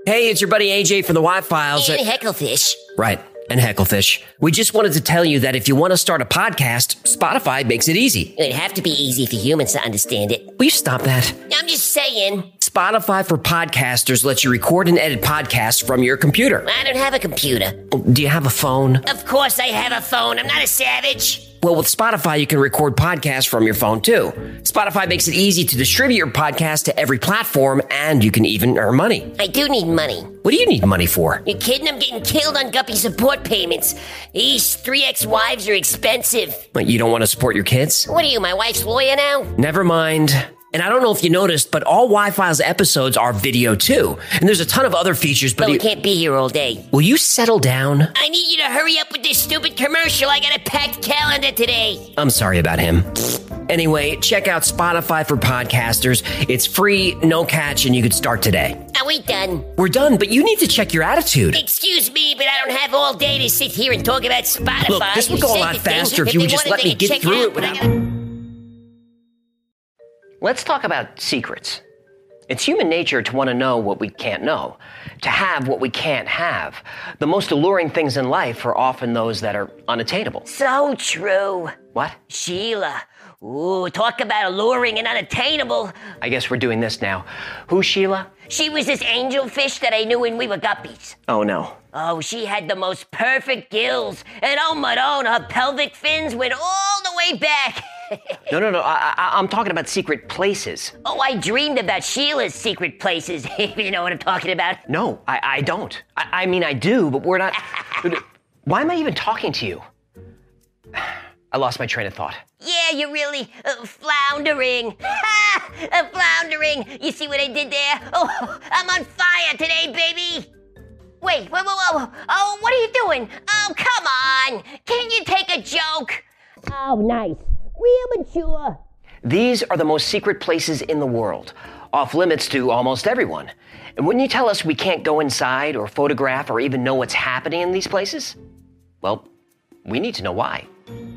Hey, it's your buddy AJ from the Y-Files. And Hecklefish. Right, and Hecklefish. We just wanted to tell you that if you want to start a podcast, Spotify makes it easy. It'd have to be easy for humans to understand it. Will you stop that? I'm just saying. Spotify for podcasters lets you record and edit podcasts from your computer. I don't have a computer. Do you have a phone? Of course I have a phone. I'm not a savage. Well, with Spotify, you can record podcasts from your phone, too. Spotify makes it easy to distribute your podcast to every platform, and you can even earn money. I do need money. What do you need money for? You kidding? I'm getting killed on Guppy support payments. These 3 ex-wives are expensive. What, you don't want to support your kids? What are you, my wife's lawyer now? Never mind. And I don't know if you noticed, but all Y-Files episodes are video, too. And there's a ton of other features, but we can't be here all day. Will you settle down? I need you to hurry up with this stupid commercial. I got a packed calendar today. I'm sorry about him. Anyway, check out Spotify for podcasters. It's free, no catch, and you could start today. Are we done? We're done, but you need to check your attitude. Excuse me, but I don't have all day to sit here and talk about Spotify. Look, this would go a lot faster if you would just let me get through it without... Let's talk about secrets. It's human nature to want to know what we can't know, to have what we can't have. The most alluring things in life are often those that are unattainable. So true. What? Sheila. Ooh, talk about alluring and unattainable. I guess we're doing this now. Who's Sheila? She was this angelfish that I knew when we were guppies. Oh, no. Oh, she had the most perfect gills. And oh, Madonna, her pelvic fins went all the way back. No. I'm talking about secret places. Oh, I dreamed about Sheila's secret places, if you know what I'm talking about. No, I don't. I mean, I do, but we're not... Why am I even talking to you? I lost my train of thought. Yeah, you're really floundering. Floundering. You see what I did there? Oh, I'm on fire today, baby. Wait, whoa. Oh, what are you doing? Oh, come on. Can't you take a joke? Oh, nice. Real mature. These are the most secret places in the world, off limits to almost everyone. And when you tell us we can't go inside or photograph or even know what's happening in these places, well, we need to know why.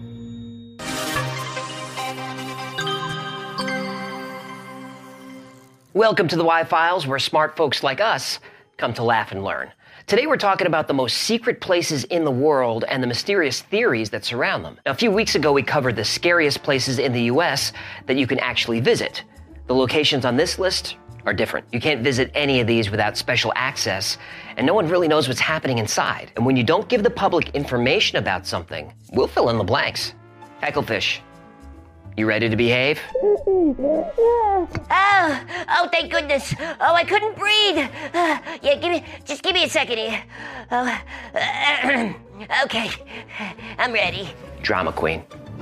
Welcome to the Y-Files, where smart folks like us come to laugh and learn. Today we're talking about the most secret places in the world and the mysterious theories that surround them. Now, a few weeks ago we covered the scariest places in the US that you can actually visit. The locations on this list are different. You can't visit any of these without special access, and no one really knows what's happening inside. And when you don't give the public information about something, we'll fill in the blanks. Hecklefish, you ready to behave? Oh, thank goodness. Oh, I couldn't breathe. Yeah, just give me a second here. Okay, I'm ready. Drama queen.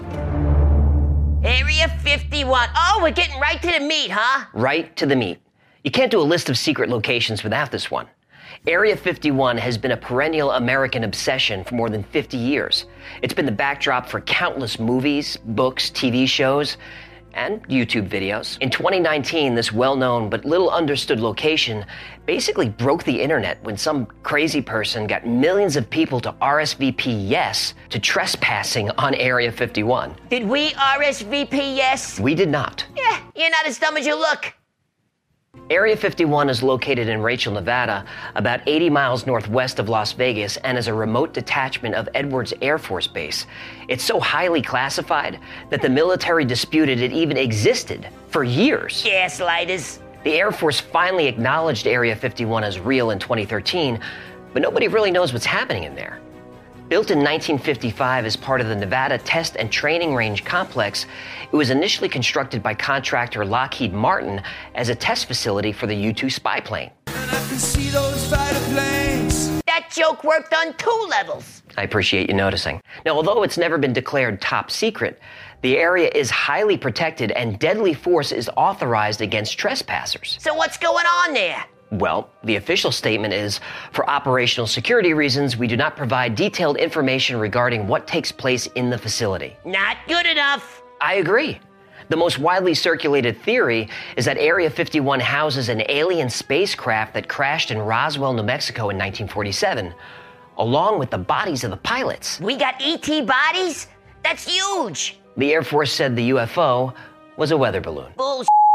Area 51. Oh, we're getting right to the meat, huh? Right to the meat. You can't do a list of secret locations without this one. Area 51 has been a perennial American obsession for more than 50 years. It's been the backdrop for countless movies, books, TV shows, and YouTube videos. In 2019, this well-known but little understood location basically broke the internet when some crazy person got millions of people to RSVP yes to trespassing on Area 51. Did we RSVP yes? We did not. Yeah, you're not as dumb as you look. Area 51 is located in Rachel, Nevada, about 80 miles northwest of Las Vegas, and is a remote detachment of Edwards Air Force Base. It's so highly classified that the military disputed it even existed for years. Gaslighters. The Air Force finally acknowledged Area 51 as real in 2013, but nobody really knows what's happening in there. Built in 1955 as part of the Nevada Test and Training Range Complex, it was initially constructed by contractor Lockheed Martin as a test facility for the U-2 spy plane. That joke worked on 2 levels. I appreciate you noticing. Now, although it's never been declared top secret, the area is highly protected and deadly force is authorized against trespassers. So what's going on there? Well, the official statement is, for operational security reasons, we do not provide detailed information regarding what takes place in the facility. Not good enough. I agree. The most widely circulated theory is that Area 51 houses an alien spacecraft that crashed in Roswell, New Mexico in 1947, along with the bodies of the pilots. We got ET bodies? That's huge. The Air Force said the UFO was a weather balloon. Bullshit.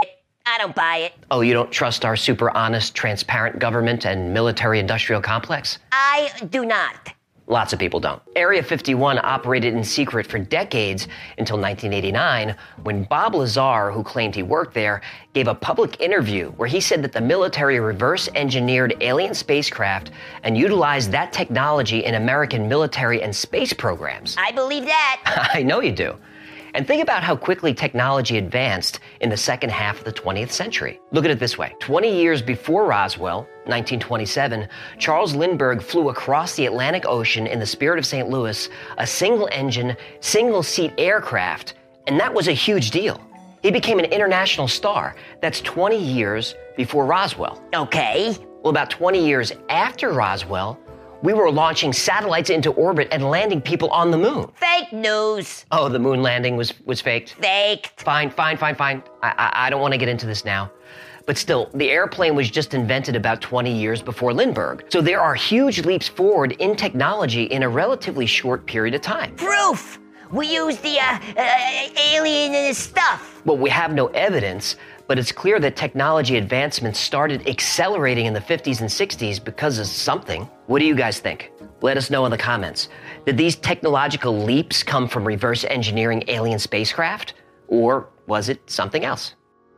I don't buy it. Oh, you don't trust our super honest, transparent government and military-industrial complex? I do not. Lots of people don't. Area 51 operated in secret for decades until 1989, when Bob Lazar, who claimed he worked there, gave a public interview where he said that the military reverse-engineered alien spacecraft and utilized that technology in American military and space programs. I believe that. I know you do. And think about how quickly technology advanced in the second half of the 20th century. Look at it this way. 20 years before Roswell, 1927, Charles Lindbergh flew across the Atlantic Ocean in the Spirit of St. Louis, a single-engine, single-seat aircraft, and that was a huge deal. He became an international star. That's 20 years before Roswell. Okay. Well, about 20 years after Roswell, we were launching satellites into orbit and landing people on the moon. Fake news. Oh, the moon landing was faked? Faked. Fine. I don't want to get into this now. But still, the airplane was just invented about 20 years before Lindbergh. So there are huge leaps forward in technology in a relatively short period of time. Proof. We used the alien stuff. Well, we have no evidence, but it's clear that technology advancements started accelerating in the 50s and 60s because of something. What do you guys think? Let us know in the comments. Did these technological leaps come from reverse engineering alien spacecraft? Or was it something else?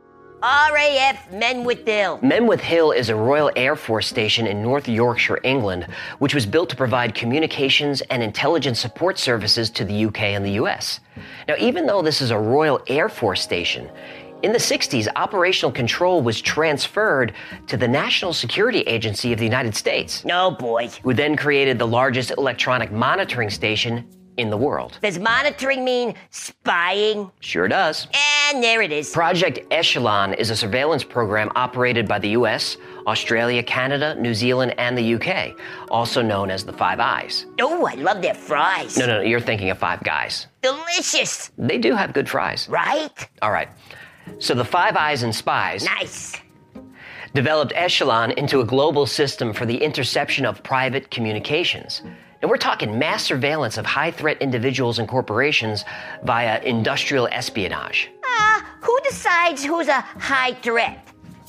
RAF Menwith Hill. Menwith Hill is a Royal Air Force station in North Yorkshire, England, which was built to provide communications and intelligence support services to the UK and the US. Now, even though this is a Royal Air Force station, in the 60s, operational control was transferred to the National Security Agency of the United States. No, boy. Who then created the largest electronic monitoring station in the world. Does monitoring mean spying? Sure does. And there it is. Project Echelon is a surveillance program operated by the US, Australia, Canada, New Zealand, and the UK, also known as the Five Eyes. Oh, I love their fries. No, you're thinking of Five Guys. Delicious. They do have good fries. Right? All right. So the Five Eyes and Spies Nice. developed Echelon into a global system for the interception of private communications. And we're talking mass surveillance of high-threat individuals and corporations via industrial espionage. Who decides who's a high threat?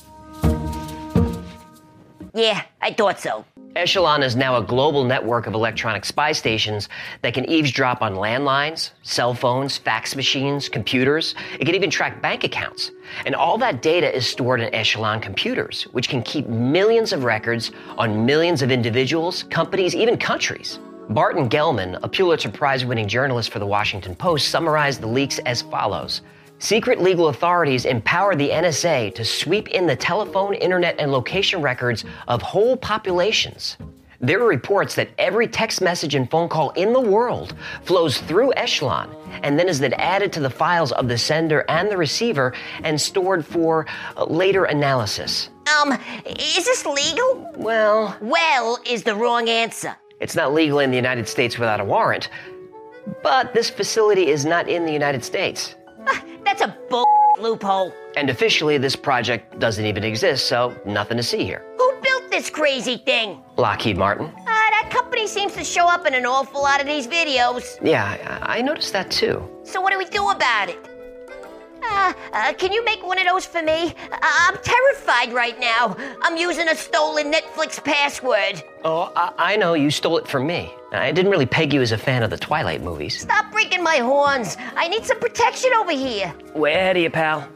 Yeah, I thought so. Echelon is now a global network of electronic spy stations that can eavesdrop on landlines, cell phones, fax machines, computers. It can even track bank accounts. And all that data is stored in Echelon computers, which can keep millions of records on millions of individuals, companies, even countries. Barton Gellman, a Pulitzer Prize-winning journalist for The Washington Post, summarized the leaks as follows. Secret legal authorities empower the NSA to sweep in the telephone, internet, and location records of whole populations. There are reports that every text message and phone call in the world flows through Echelon and then is then added to the files of the sender and the receiver and stored for later analysis. Is this legal? Well, is the wrong answer. It's not legal in the United States without a warrant, but this facility is not in the United States. That's a loophole. And officially, this project doesn't even exist, so nothing to see here. Who built this crazy thing? Lockheed Martin. That company seems to show up in an awful lot of these videos. Yeah, I noticed that too. So what do we do about it? Can you make one of those for me? I'm terrified right now. I'm using a stolen Netflix password. Oh, I know, you stole it from me. I didn't really peg you as a fan of the Twilight movies. Stop breaking my horns. I need some protection over here. Way ahead of you, pal.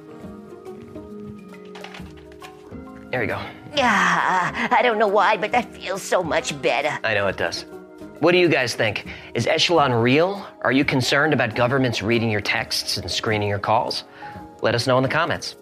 There you go. I don't know why, but that feels so much better. I know it does. What do you guys think? Is Echelon real? Are you concerned about governments reading your texts and screening your calls? Let us know in the comments.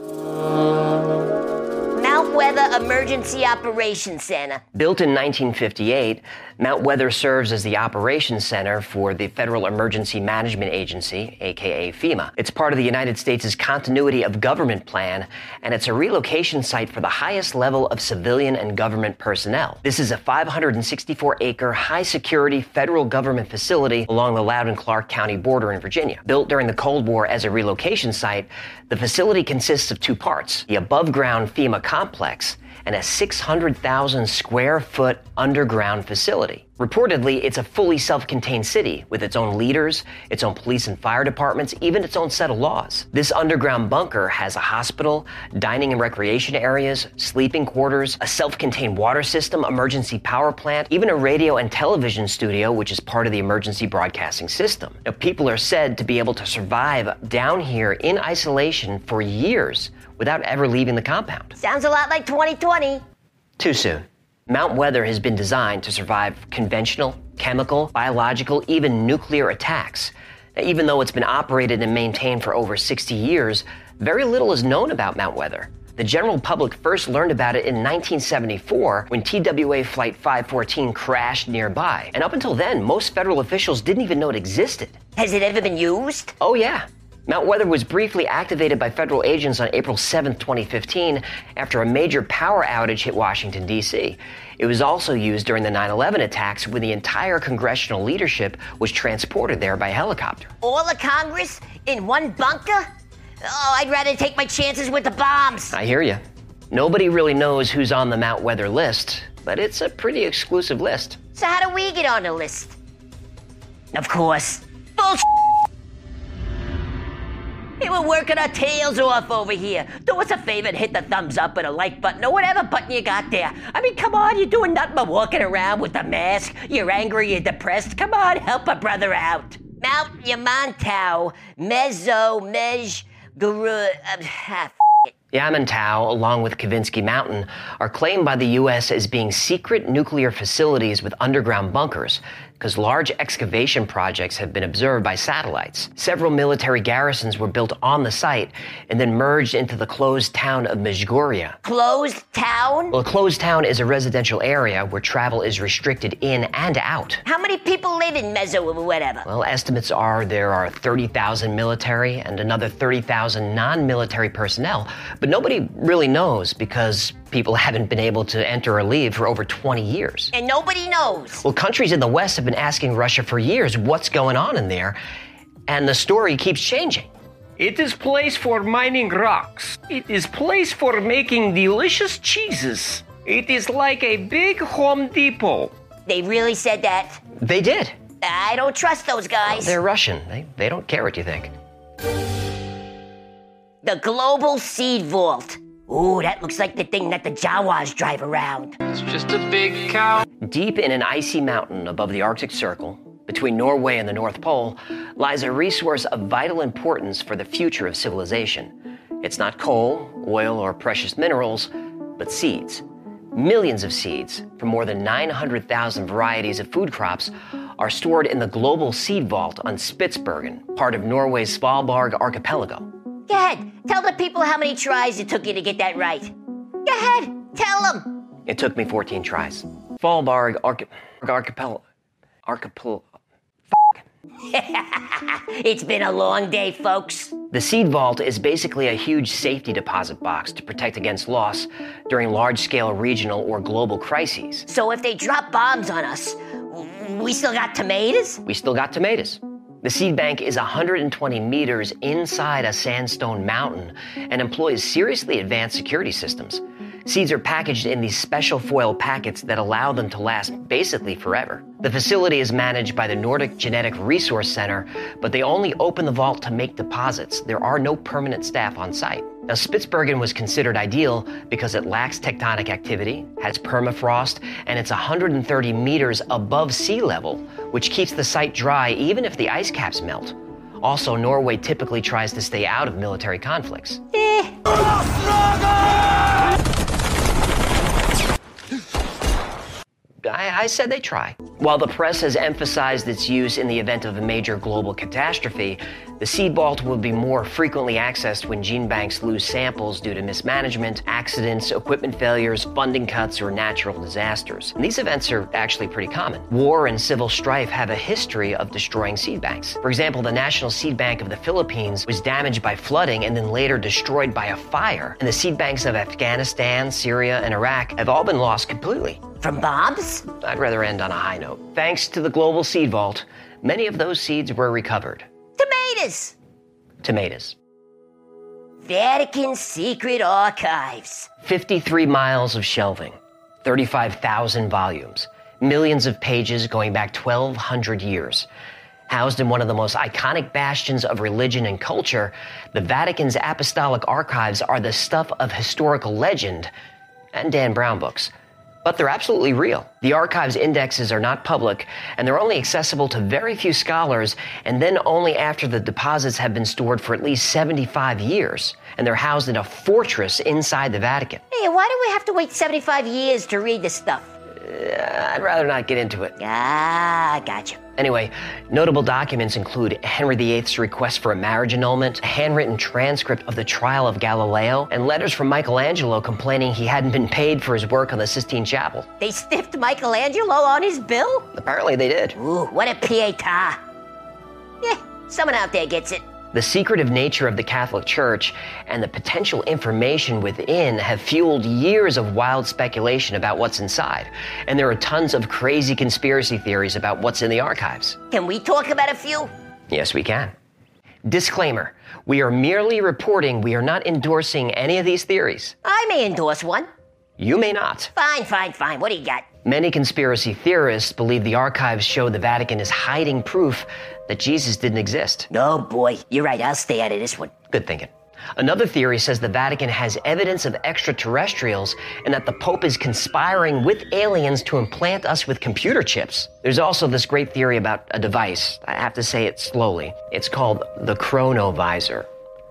Mount Weather Emergency Operations Center. Built in 1958, Mount Weather serves as the operations center for the Federal Emergency Management Agency, aka FEMA. It's part of the United States' Continuity of Government Plan, and it's a relocation site for the highest level of civilian and government personnel. This is a 564-acre, high-security federal government facility along the Loudoun-Clark County border in Virginia. Built during the Cold War as a relocation site, the facility consists of two parts: the above-ground FEMA complex and a 600,000 square foot underground facility. Reportedly, it's a fully self-contained city with its own leaders, its own police and fire departments, even its own set of laws. This underground bunker has a hospital, dining and recreation areas, sleeping quarters, a self-contained water system, emergency power plant, even a radio and television studio, which is part of the emergency broadcasting system. Now, people are said to be able to survive down here in isolation for years without ever leaving the compound. Sounds a lot like 2020. Too soon. Mount Weather has been designed to survive conventional, chemical, biological, even nuclear attacks. Now, even though it's been operated and maintained for over 60 years, very little is known about Mount Weather. The general public first learned about it in 1974 when TWA Flight 514 crashed nearby. And up until then, most federal officials didn't even know it existed. Has it ever been used? Oh yeah. Mount Weather was briefly activated by federal agents on April 7, 2015, after a major power outage hit Washington, D.C. It was also used during the 9/11 attacks when the entire congressional leadership was transported there by helicopter. All of Congress in one bunker? Oh, I'd rather take my chances with the bombs. I hear you. Nobody really knows who's on the Mount Weather list, but it's a pretty exclusive list. So how do we get on the list? Of course. Bullshit! Hey, we're working our tails off over here. Do us a favor and hit the thumbs up or the like button or whatever button you got there. I mean, come on, you're doing nothing but walking around with a mask. You're angry, you're depressed. Come on, help a brother out. Mount Yamantau, Guru... Yamantau, along with Kavinsky Mountain, are claimed by the U.S. as being secret nuclear facilities with underground bunkers, because large excavation projects have been observed by satellites. Several military garrisons were built on the site and then merged into the closed town of Mezhgoria. Closed town? Well, a closed town is a residential area where travel is restricted in and out. How many people live in Mezzo or whatever? Well, estimates are there are 30,000 military and another 30,000 non-military personnel, but nobody really knows because people haven't been able to enter or leave for over 20 years. And nobody knows. Well, countries in the West have been asking Russia for years what's going on in there, and the story keeps changing. It is place for mining rocks. It is place for making delicious cheeses. It is like a big Home Depot. They really said that? They did. I don't trust those guys. They're Russian. They don't care what you think. The Global Seed Vault. Ooh, that looks like the thing that the Jawas drive around. It's just a big cow. Deep in an icy mountain above the Arctic Circle, between Norway and the North Pole, lies a resource of vital importance for the future of civilization. It's not coal, oil, or precious minerals, but seeds. Millions of seeds from more than 900,000 varieties of food crops are stored in the Global Seed Vault on Spitsbergen, part of Norway's Svalbard archipelago. Go ahead, tell the people how many tries it took you to get that right. Go ahead, tell them. It took me 14 tries. Svalbard archipelago. It's been a long day, folks. The seed vault is basically a huge safety deposit box to protect against loss during large-scale regional or global crises. So if they drop bombs on us, we still got tomatoes? We still got tomatoes. The seed bank is 120 meters inside a sandstone mountain and employs seriously advanced security systems. Seeds are packaged in these special foil packets that allow them to last basically forever. The facility is managed by the Nordic Genetic Resource Center, but they only open the vault to make deposits. There are no permanent staff on site. Now, Spitsbergen was considered ideal because it lacks tectonic activity, has permafrost, and it's 130 meters above sea level, which keeps the site dry even if the ice caps melt. Also, Norway typically tries to stay out of military conflicts. I said they try. While the press has emphasized its use in the event of a major global catastrophe, the seed vault will be more frequently accessed when gene banks lose samples due to mismanagement, accidents, equipment failures, funding cuts, or natural disasters. And these events are actually pretty common. War and civil strife have a history of destroying seed banks. For example, the National Seed Bank of the Philippines was damaged by flooding and then later destroyed by a fire. And the seed banks of Afghanistan, Syria, and Iraq have all been lost completely. From bombs? I'd rather end on a high note. Thanks to the Global Seed Vault, many of those seeds were recovered. Tomatoes! Tomatoes. Vatican Secret Archives. 53 miles of shelving, 35,000 volumes, millions of pages going back 1,200 years. Housed in one of the most iconic bastions of religion and culture, the Vatican's apostolic archives are the stuff of historical legend and Dan Brown books. But they're absolutely real. The archive's indexes are not public, and they're only accessible to very few scholars, and then only after the deposits have been stored for at least 75 years. And they're housed in a fortress inside the Vatican. Hey, why do we have to wait 75 years to read this stuff? I'd rather not get into it. Ah, gotcha. Anyway, notable documents include Henry VIII's request for a marriage annulment, a handwritten transcript of the trial of Galileo, and letters from Michelangelo complaining he hadn't been paid for his work on the Sistine Chapel. They stiffed Michelangelo on his bill? Apparently they did. Ooh, what a pietà. Yeah, someone out there gets it. The secretive nature of the Catholic Church and the potential information within have fueled years of wild speculation about what's inside. And there are tons of crazy conspiracy theories about what's in the archives. Can we talk about a few? Yes, we can. Disclaimer: we are merely reporting, we are not endorsing any of these theories. I may endorse one. You may not. Fine. What do you got? Many conspiracy theorists believe the archives show the Vatican is hiding proof that Jesus didn't exist. Oh boy, you're right. I'll stay out of this one. Good thinking. Another theory says the Vatican has evidence of extraterrestrials and that the Pope is conspiring with aliens to implant us with computer chips. There's also this great theory about a device. I have to say it slowly. It's called the chronovisor.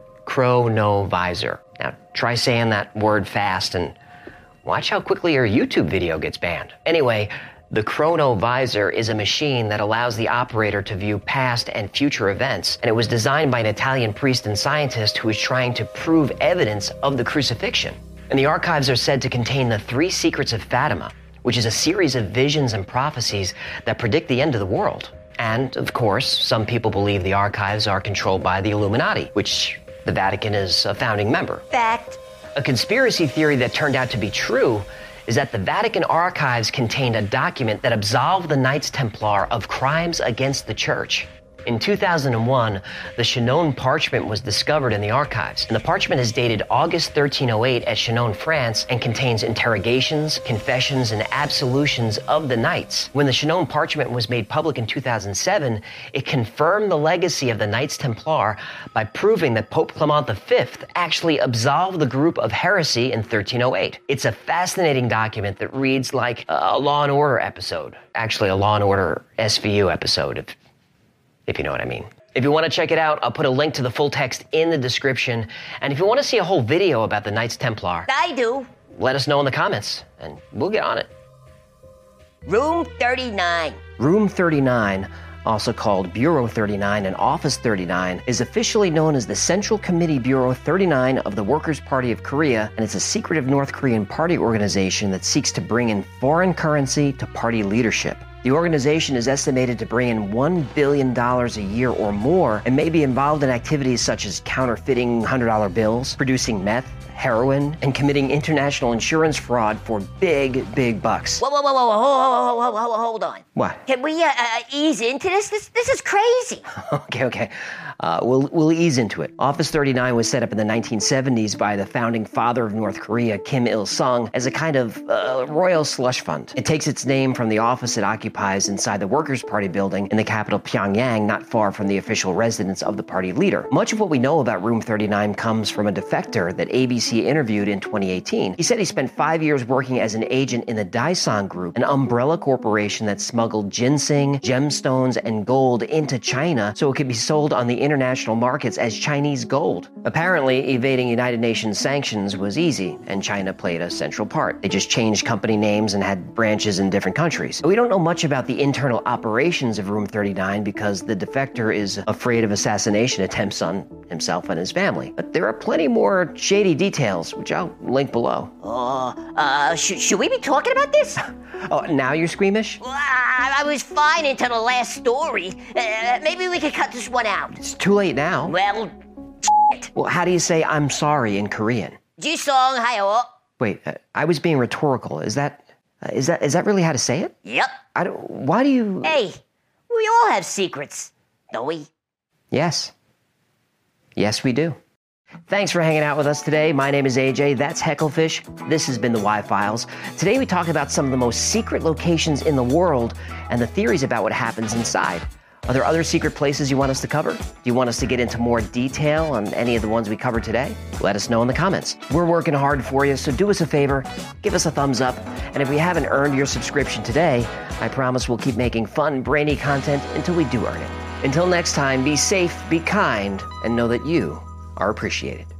Chronovisor. Now, try saying that word fast and watch how quickly your YouTube video gets banned. Anyway, the chronovisor is a machine that allows the operator to view past and future events, and it was designed by an Italian priest and scientist who was trying to prove evidence of the crucifixion. And the archives are said to contain the 3 secrets of Fatima, which is a series of visions and prophecies that predict the end of the world. And, of course, some people believe the archives are controlled by the Illuminati, which the Vatican is a founding member. Fact. A conspiracy theory that turned out to be true is that the Vatican archives contained a document that absolved the Knights Templar of crimes against the Church. In 2001, the Chinon parchment was discovered in the archives, and the parchment is dated August 1308 at Chinon, France, and contains interrogations, confessions, and absolutions of the knights. When the Chinon parchment was made public in 2007, it confirmed the legacy of the Knights Templar by proving that Pope Clement V actually absolved the group of heresy in 1308. It's a fascinating document that reads like a Law & Order episode. Actually, a Law & Order SVU episode, if you know what I mean. If you want to check it out, I'll put a link to the full text in the description. And if you want to see a whole video about the Knights Templar, I do. let us know in the comments, and we'll get on it. Room 39. Room 39, also called Bureau 39 and Office 39, is officially known as the Central Committee Bureau 39 of the Workers' Party of Korea, and it's a secretive North Korean party organization that seeks to bring in foreign currency to party leadership. The organization is estimated to bring in $1 billion a year or more and may be involved in activities such as counterfeiting $100 bills, producing meth, heroin, and committing international insurance fraud for big bucks. Whoa, hold on. What? Can we ease into this? This is crazy. Okay. We'll ease into it. Office 39 was set up in the 1970s by the founding father of North Korea, Kim Il-sung, as a kind of royal slush fund. It takes its name from the office it occupies inside the Workers' Party building in the capital Pyongyang, not far from the official residence of the party leader. Much of what we know about Room 39 comes from a defector that ABC interviewed in 2018. He said he spent 5 years working as an agent in the Daesung Group, an umbrella corporation that smuggled ginseng, gemstones, and gold into China so it could be sold on the international markets as Chinese gold. Apparently, evading United Nations sanctions was easy, and China played a central part. They just changed company names and had branches in different countries. We don't know much about the internal operations of Room 39 because the defector is afraid of assassination attempts on himself and his family. But there are plenty more shady details, which I'll link below. Should we be talking about this? Oh, now you're squeamish? Well, I was fine until the last story. Maybe we could cut this one out. It's too late now. Well, Well, how do you say I'm sorry in Korean? Jisong hayo. Wait, I was being rhetorical. Is that really how to say it? Yep. Why do you... Hey, we all have secrets, don't we? Yes. Yes, we do. Thanks for hanging out with us today. My name is AJ. That's Hecklefish. This has been the Y-Files. Today we talk about some of the most secret locations in the world and the theories about what happens inside. Are there other secret places you want us to cover? Do you want us to get into more detail on any of the ones we covered today? Let us know in the comments. We're working hard for you, so do us a favor, give us a thumbs up, and if we haven't earned your subscription today, I promise we'll keep making fun, brainy content until we do earn it. Until next time, be safe, be kind, and know that you are appreciated.